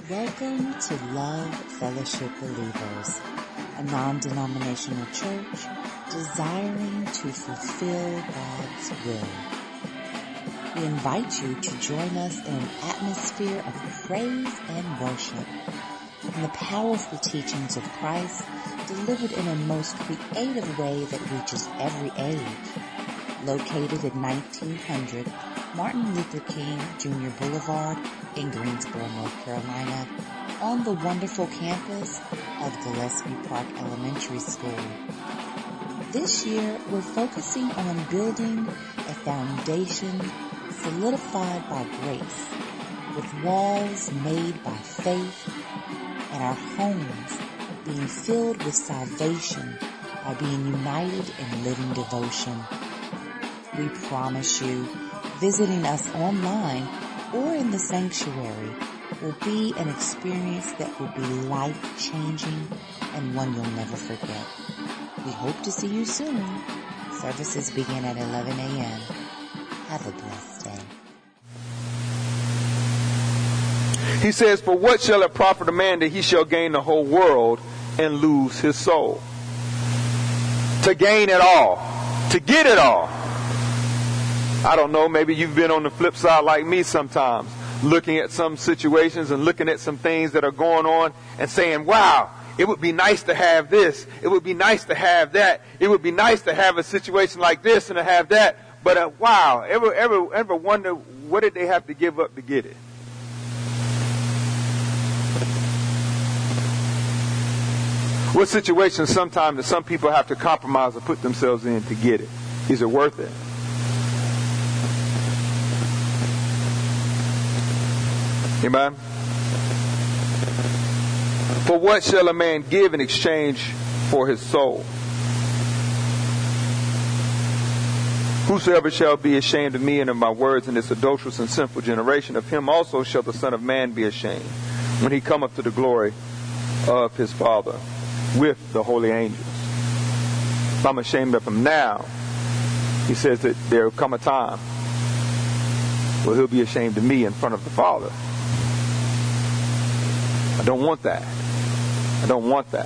Welcome to Love Fellowship Believers, a non-denominational church desiring to fulfill God's will. We invite you to join us in an atmosphere of praise and worship and the powerful teachings of Christ delivered in a most creative way that reaches every age. Located at 1900 Martin Luther King Jr. Boulevard in Greensboro, North Carolina, on the wonderful campus of Gillespie Park Elementary School. This year, we're focusing on building a foundation solidified by grace, with walls made by faith, and our homes being filled with salvation by being united in living devotion. We promise you, visiting us online or in the sanctuary will be an experience that will be life-changing and one you'll never forget. We hope to see you soon. Services begin at 11 a.m. Have a blessed day. He says, "For what shall it profit a man that he shall gain the whole world and lose his soul?" To gain it all, to get it all. I don't know, maybe you've been on the flip side like me sometimes, looking at some situations and looking at some things that are going on and saying, wow, it would be nice to have this. It would be nice to have that. It would be nice to have a situation like this and to have that. But wow, ever wonder what did they have to give up to get it? What situations sometimes that some people have to compromise or put themselves in to get it? Is it worth it? Amen. For what shall a man give in exchange for his soul? Whosoever shall be ashamed of me and of my words in this adulterous and sinful generation, of him also shall the Son of Man be ashamed, when he cometh to the glory of his Father with the holy angels. If I'm ashamed of him now, he says that there will come a time where he'll be ashamed of me in front of the Father. I don't want that. I don't want that.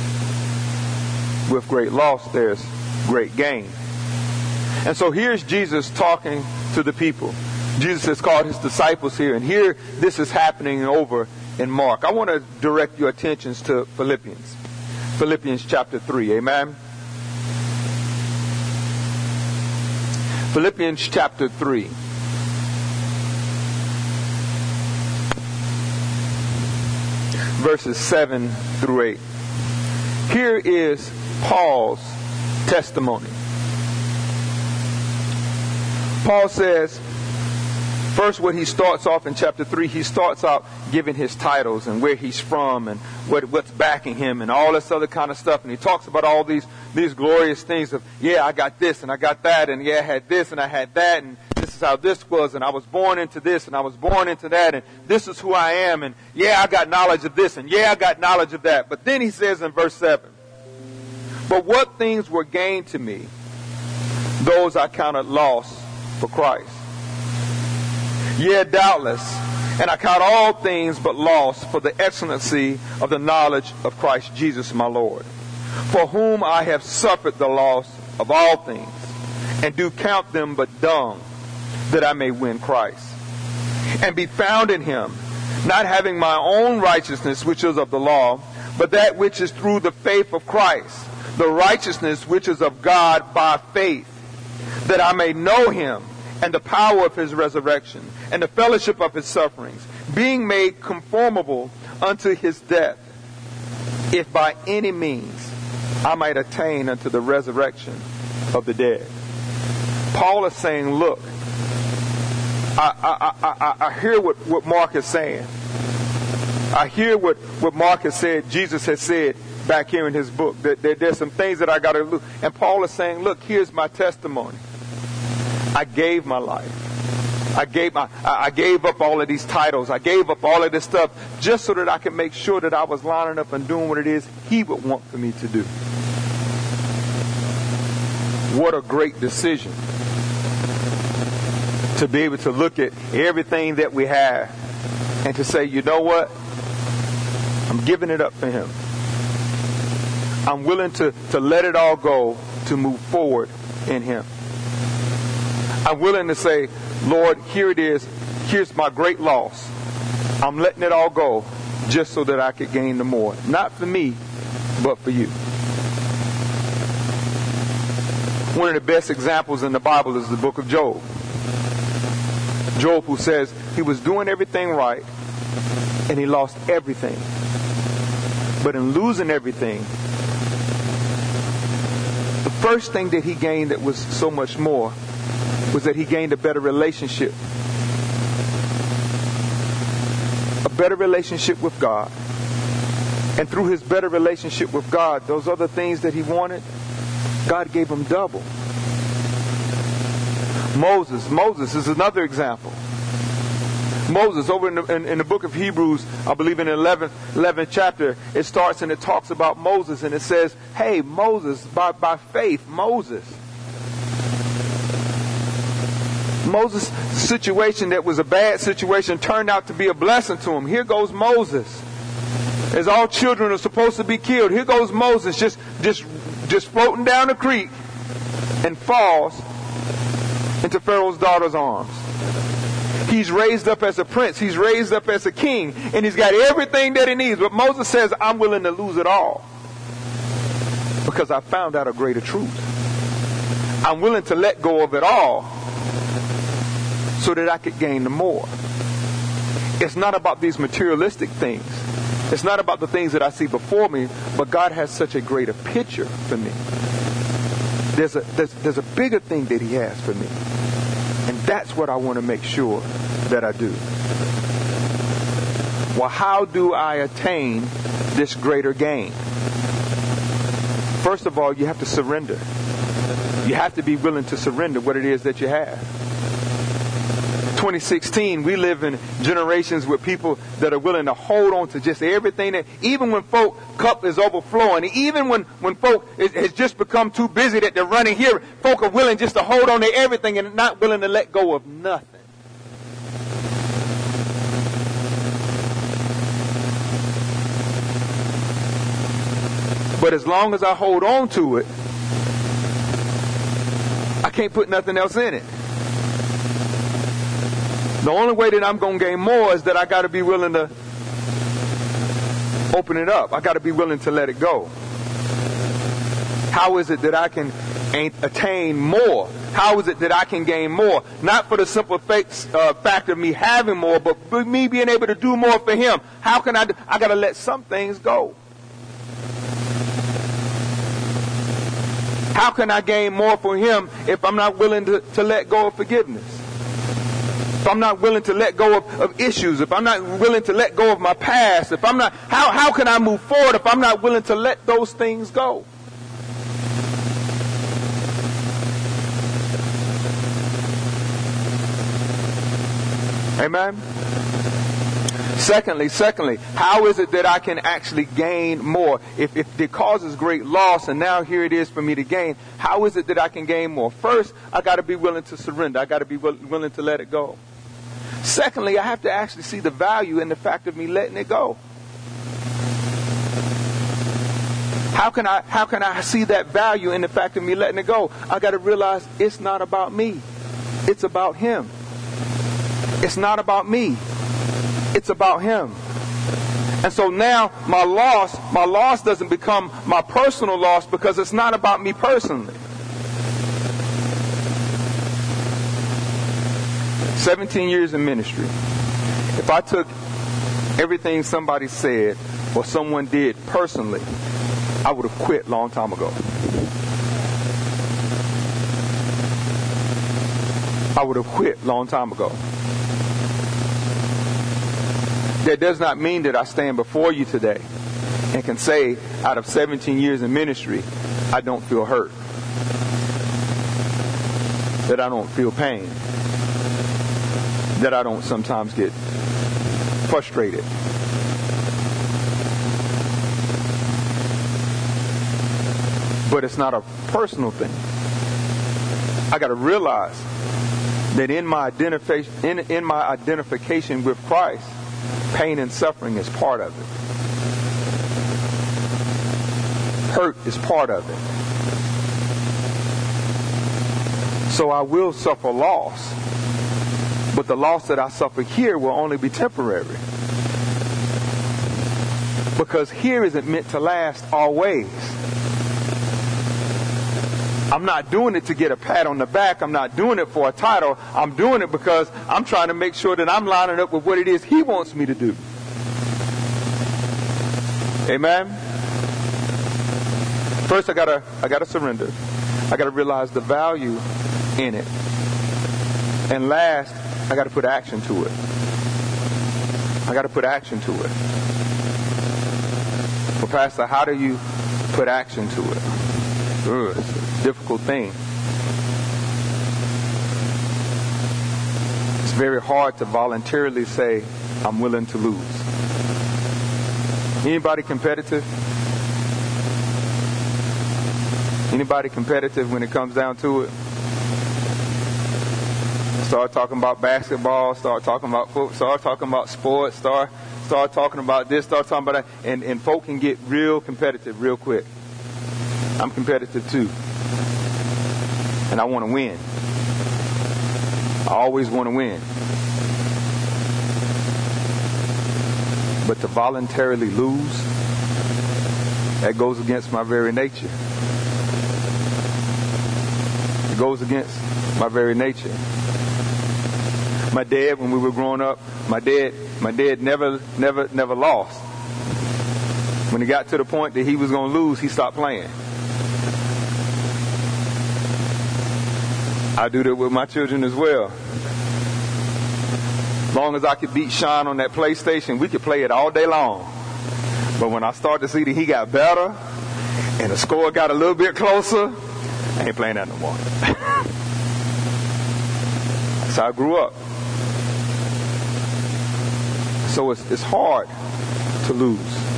With great loss, there's great gain. And so here's Jesus talking to the people. Jesus has called his disciples here, and here this is happening over in Mark. I want to direct your attentions to Philippians. Philippians chapter 3. Amen. Philippians chapter 3. Verses 7 through 8. Here is Paul's testimony. Paul says, first what he starts off in chapter 3, he starts out giving his titles and where he's from and what's backing him and all this other kind of stuff. And he talks about all these glorious things of, yeah, I got this and I got that, and yeah, I had this and I had that, and this is how this was, and I was born into this and I was born into that, and this is who I am, and yeah, I got knowledge of this, and yeah, I got knowledge of that. But then he says in verse 7, but what things were gained to me, those I counted loss for Christ. Yea, doubtless, and I count all things but loss for the excellency of the knowledge of Christ Jesus my Lord, for whom I have suffered the loss of all things, and do count them but dung, that I may win Christ, and be found in him, not having my own righteousness which is of the law, but that which is through the faith of Christ, the righteousness which is of God by faith, that I may know him, and the power of his resurrection, and the fellowship of his sufferings, being made conformable unto his death, if by any means I might attain unto the resurrection of the dead. Paul is saying, look, I hear what Mark is saying. I hear what Mark has said, Jesus has said back here in his book. There's some things that I got to look. And Paul is saying, look, here's my testimony. I gave my life. I gave up all of these titles. I gave up all of this stuff just so that I could make sure that I was lining up and doing what it is he would want for me to do. What a great decision to be able to look at everything that we have and to say, you know what? I'm giving it up for him. I'm willing to let it all go to move forward in him. I'm willing to say, Lord, here it is. Here's my great loss. I'm letting it all go just so that I could gain the more. Not for me, but for you. One of the best examples in the Bible is the book of Job. Job, who says he was doing everything right and he lost everything. But in losing everything, the first thing that he gained that was so much more was that he gained a better relationship. A better relationship with God. And through his better relationship with God, those other things that he wanted, God gave him double. Moses is another example. Moses, over in the book of Hebrews, I believe in the 11th chapter, it starts and it talks about Moses, and it says, hey, Moses, by faith, Moses' situation that was a bad situation turned out to be a blessing to him. Here goes Moses. As all children are supposed to be killed, here goes Moses just floating down the creek and falls into Pharaoh's daughter's arms. He's raised up as a prince. He's raised up as a king. And he's got everything that he needs. But Moses says, I'm willing to lose it all because I found out a greater truth. I'm willing to let go of it all so that I could gain the more. It's not about these materialistic things. It's not about the things that I see before me, but God has such a greater picture for me. There's a bigger thing that he has for me. And that's what I want to make sure that I do. Well, how do I attain this greater gain? First of all, you have to surrender. You have to be willing to surrender what it is that you have. 2016, we live in generations with people that are willing to hold on to just everything that, even when folk cup is overflowing, even when folk has just become too busy that they're running here, folk are willing just to hold on to everything and not willing to let go of nothing. But as long as I hold on to it, I can't put nothing else in it. The only way that I'm going to gain more is that I got to be willing to open it up. I got to be willing to let it go. How is it that I can attain more? How is it that I can gain more? Not for the simple fact of me having more, but for me being able to do more for him. How can I got to let some things go. How can I gain more for him if I'm not willing to let go of forgiveness? If I'm not willing to let go of issues, if I'm not willing to let go of my past, if I'm not, how can I move forward if I'm not willing to let those things go? Amen? Secondly, how is it that I can actually gain more? If it causes great loss and now here it is for me to gain, how is it that I can gain more? First, I got to be willing to surrender. I got to be willing to let it go. Secondly, I have to actually see the value in the fact of me letting it go. How can I see that value in the fact of me letting it go? I got to realize it's not about me. It's about him. It's not about me. It's about him. And so now my loss doesn't become my personal loss because it's not about me personally. 17 years in ministry. If I took everything somebody said or someone did personally, I would have quit a long time ago. I would have quit a long time ago. That does not mean that I stand before you today and can say out of 17 years in ministry, I don't feel hurt. That I don't feel pain. That I don't sometimes get frustrated. But it's not a personal thing. I got to realize that in my identification with Christ, pain and suffering is part of it. Hurt is part of it. So I will suffer loss. But the loss that I suffer here will only be temporary. Because here isn't meant to last always. I'm not doing it to get a pat on the back. I'm not doing it for a title. I'm doing it because I'm trying to make sure that I'm lining up with what it is He wants me to do. Amen? First, I gotta surrender. I gotta realize the value in it. And last, I gotta put action to it. I gotta put action to it. Well, Pastor, how do you put action to it? It's a difficult thing. It's very hard to voluntarily say, I'm willing to lose. Anybody competitive? Anybody competitive when it comes down to it? Start talking about basketball, start talking about football, start talking about sports, start talking about this, start talking about that, and folk can get real competitive real quick. I'm competitive too. And I want to win. I always want to win. But to voluntarily lose, that goes against my very nature. It goes against my very nature. My dad, when we were growing up, my dad never lost. When he got to the point that he was going to lose, he stopped playing. I do that with my children as well. As long as I could beat Sean on that PlayStation, we could play it all day long. But when I started to see that he got better and the score got a little bit closer, I ain't playing that no more. That's how I grew up. So it's hard to lose.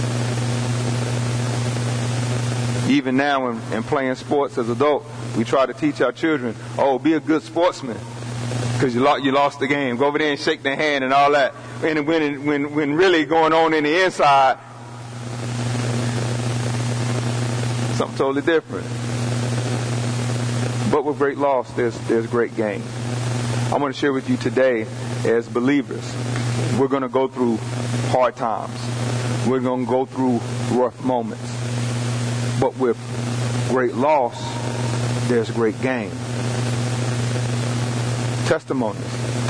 Even now in playing sports as adults, we try to teach our children, be a good sportsman because you lost the game. Go over there and shake their hand and all that. And when really going on in the inside, something totally different. But with great loss, there's great gain. I want to share with you today, as believers, we're going to go through hard times. We're going to go through rough moments. But with great loss, there's great gain. Testimonies.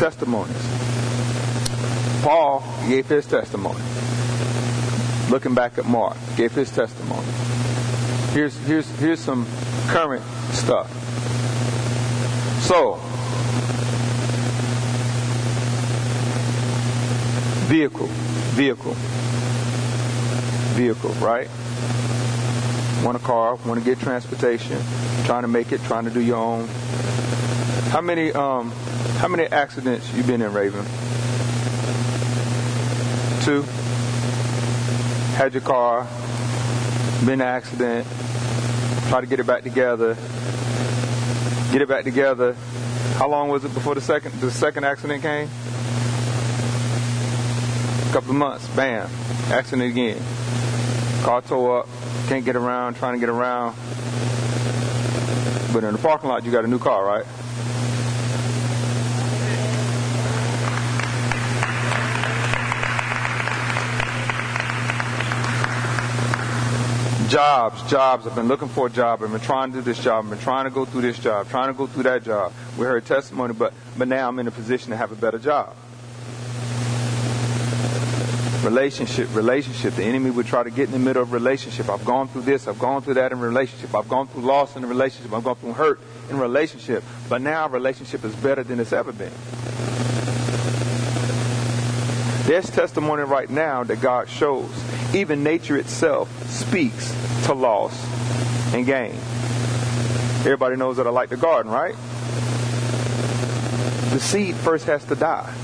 Paul gave his testimony. Looking back at Mark, gave his testimony. Here's some current stuff. So, vehicle, right? Want a car, want to get transportation, trying to make it, trying to do your own. How many accidents you been in, Raven? 2? Had your car, been in an accident, try to get it back together. How long was it before the second accident came? A couple of months, bam, accident again. Car tore up, can't get around, trying to get around. But in the parking lot, you got a new car, right? Jobs. I've been looking for a job. I've been trying to do this job. I've been trying to go through this job, trying to go through that job. We heard testimony, but now I'm in a position to have a better job. Relationship. The enemy would try to get in the middle of relationship. I've gone through this. I've gone through that in relationship. I've gone through loss in a relationship. I've gone through hurt in relationship. But now relationship is better than it's ever been. There's testimony right now that God shows. Even nature itself speaks to loss and gain. Everybody knows that I like the garden, right? The seed first has to die.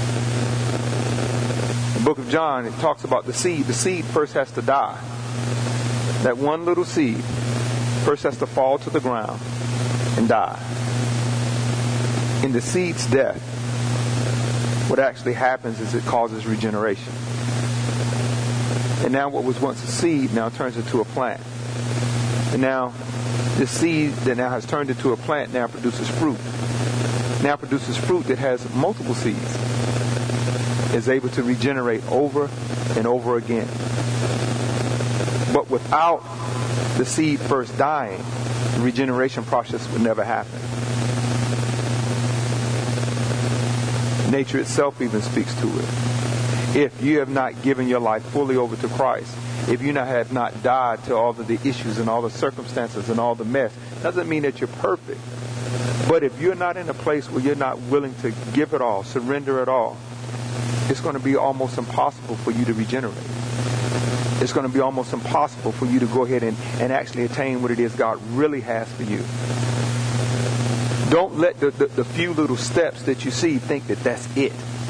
The book of John, it talks about the seed. The seed first has to die. That one little seed first has to fall to the ground and die. In the seed's death, what actually happens is it causes regeneration. And now what was once a seed now turns into a plant. And now, this seed that now has turned into a plant now produces fruit. Now produces fruit that has multiple seeds. Is able to regenerate over and over again. But without the seed first dying, the regeneration process would never happen. Nature itself even speaks to it. If you have not given your life fully over to Christ, if you have not died to all of the issues and all the circumstances and all the mess, doesn't mean that you're perfect. But if you're not in a place where you're not willing to give it all, surrender it all, it's going to be almost impossible for you to regenerate. It's going to be almost impossible for you to go ahead and actually attain what it is God really has for you. Don't let the few little steps that you see think that that's it.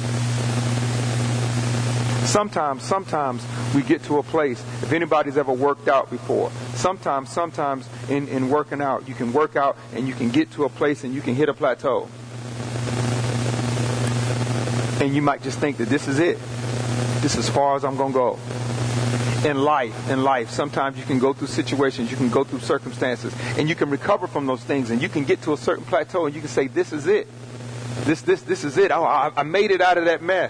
Sometimes we get to a place, if anybody's ever worked out before, sometimes in working out, you can work out and you can get to a place and you can hit a plateau. And you might just think that this is it. This is as far as I'm going to go. In life, sometimes you can go through situations, you can go through circumstances, and you can recover from those things, and you can get to a certain plateau, and you can say, this is it. This is it. I made it out of that mess.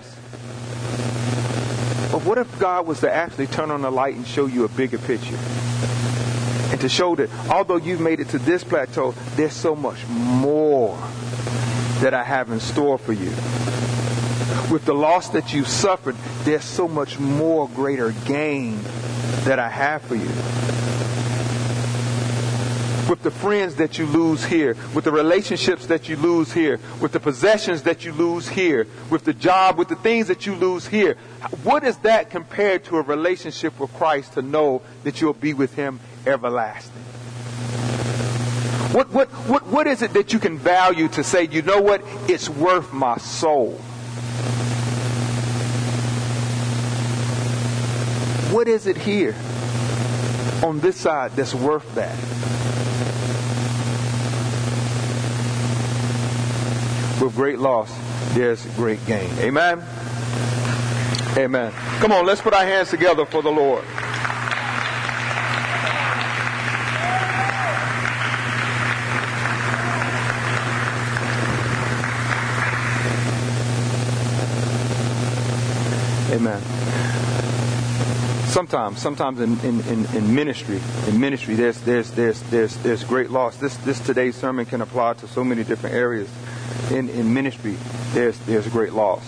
But what if God was to actually turn on the light and show you a bigger picture? And to show that although you've made it to this plateau, there's so much more that I have in store for you. With the loss that you suffered, there's so much more greater gain that I have for you. With the friends that you lose here, with the relationships that you lose here, with the possessions that you lose here, with the job, with the things that you lose here, what is that compared to a relationship with Christ to know that you'll be with Him everlasting? What is it that you can value to say, you know what, it's worth my soul? What is it here on this side that's worth that? With great loss, there's great gain. Amen? Amen. Come on, let's put our hands together for the Lord. Amen. Sometimes in ministry, there's great loss. This today's sermon can apply to so many different areas. In ministry, there's great loss.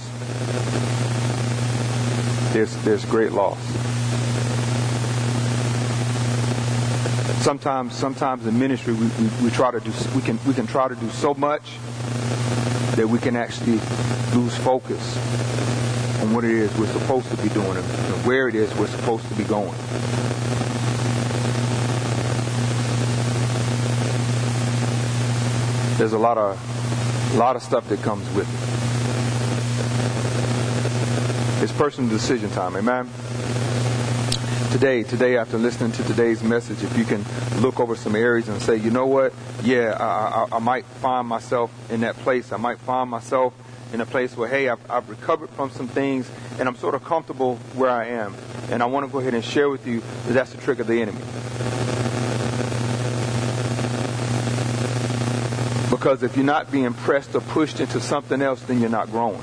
There's great loss. Sometimes in ministry we try to do we can try to do so much that we can actually lose focus on what it is we're supposed to be doing and where it is we're supposed to be going. There's a lot of stuff that comes with it. It's personal decision time, amen? Today, after listening to today's message, if you can look over some areas and say, you know what, I might find myself in that place. I might find myself in a place where, hey, I've recovered from some things and I'm sort of comfortable where I am. And I want to go ahead and share with you that that's the trick of the enemy. Because if you're not being pressed or pushed into something else, then you're not growing.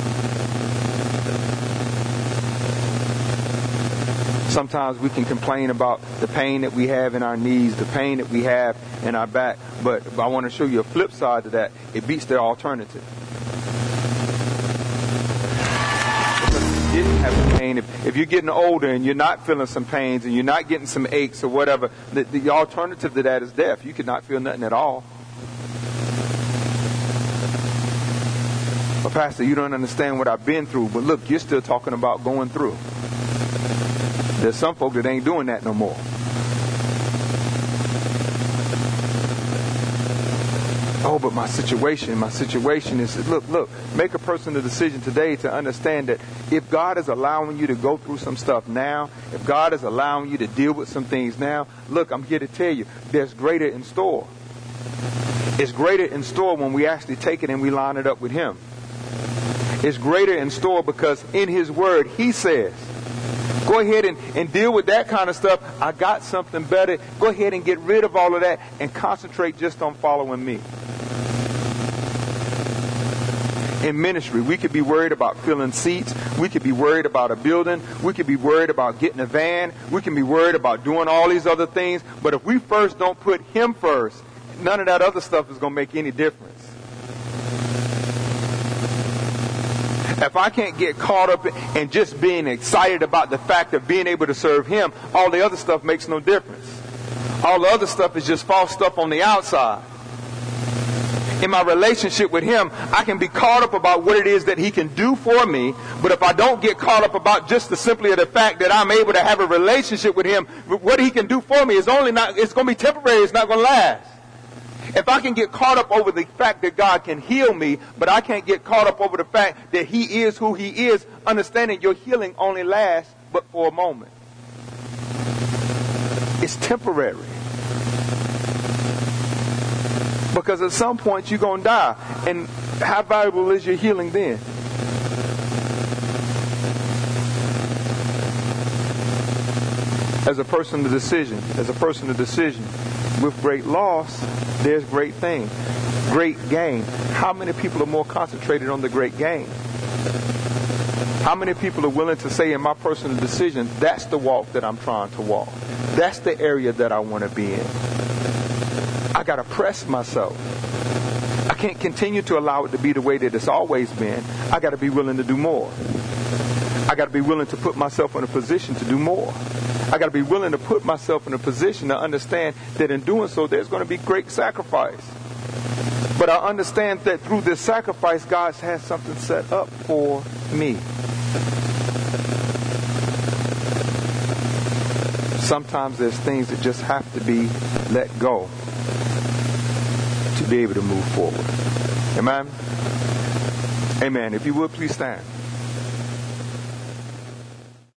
Sometimes we can complain about the pain that we have in our knees, the pain that we have in our back. But I want to show you a flip side to that. It beats their alternative. Didn't have the pain. If you're getting older and you're not feeling some pains and you're not getting some aches or whatever, the alternative to that is death. You could not feel nothing at all. But Pastor, you don't understand what I've been through. But look, you're still talking about going through. There's some folk that ain't doing that no more. Oh, but my situation is, look, make a personal decision today to understand that if God is allowing you to go through some stuff now, if God is allowing you to deal with some things now, look, I'm here to tell you, there's greater in store. It's greater in store when we actually take it and we line it up with Him. It's greater in store because in His Word, He says, Go ahead and deal with that kind of stuff. I got something better. Go ahead and get rid of all of that and concentrate just on following me. In ministry, we could be worried about filling seats. We could be worried about a building. We could be worried about getting a van. We can be worried about doing all these other things. But if we first don't put Him first, none of that other stuff is going to make any difference. If I can't get caught up in just being excited about the fact of being able to serve Him, all the other stuff makes no difference. All the other stuff is just false stuff on the outside. In my relationship with Him, I can be caught up about what it is that He can do for me, but if I don't get caught up about just simply the fact that I'm able to have a relationship with Him, what He can do for me is it's going to be temporary, it's not going to last. If I can get caught up over the fact that God can heal me, but I can't get caught up over the fact that He is who He is, understanding your healing only lasts but for a moment. It's temporary. Because at some point you're going to die. And how valuable is your healing then? As a person of decision, with great loss, there's great thing. Great gain. How many people are more concentrated on the great gain? How many people are willing to say in my personal decision, that's the walk that I'm trying to walk. That's the area that I want to be in. I got to press myself. I can't continue to allow it to be the way that it's always been. I got to be willing to do more. I got to be willing to put myself in a position to do more. I got to be willing to put myself in a position to understand that in doing so, there's going to be great sacrifice. But I understand that through this sacrifice, God has something set up for me. Sometimes there's things that just have to be let go to be able to move forward. Amen? Amen. If you would, please stand.